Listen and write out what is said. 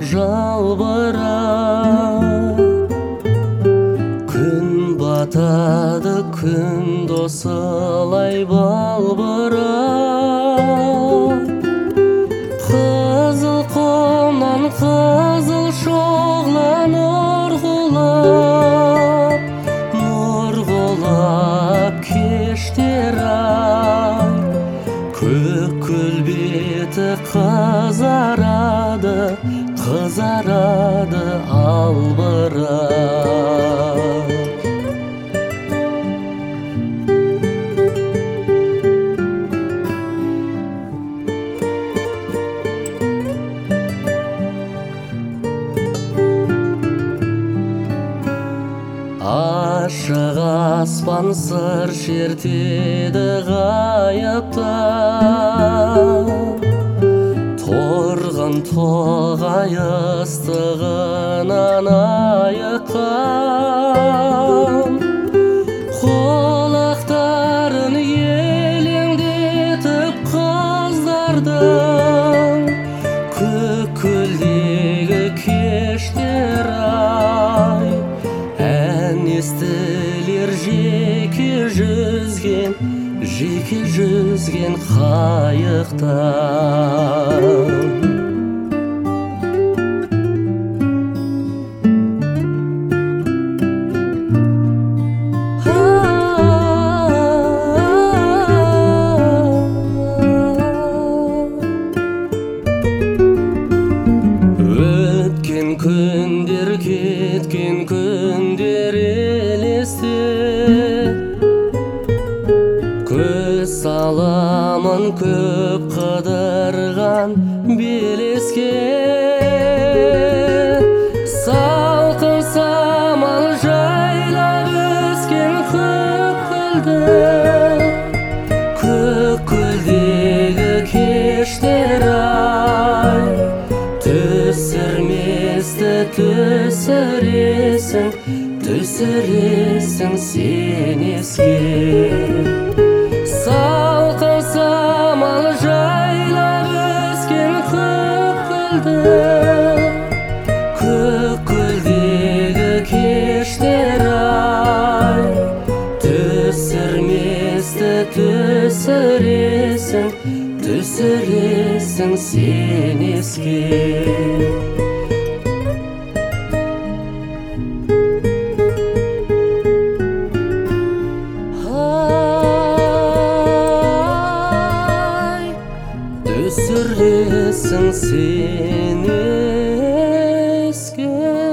жалбырап, күн батады, күн досылай балбырап, қызыл құмнан қызыл шоғлан нұрғылап кештер ай, көк көлбеті қызарады, қызарады албырап. Ашық аспан сыр шертеді ғайыптан, торғын тоғай ыстығынан айыққан, құлақтарын елеңдетіп қыздардың көк көлдегі кештер ай, ән естілер жеке жүзген қайықтан. Өткен күндер, кеткен күндер елесте, көз саламын көп қыдырған белеске. Салқын самал жайлап өскен көк көлдегі кештер ай, түсірместі түсіресің сен еске. Салқын самал жайлап өскен көк көлдегі кештер ай, түсірместі түсіресің сен еске. Түсіресің сен еске.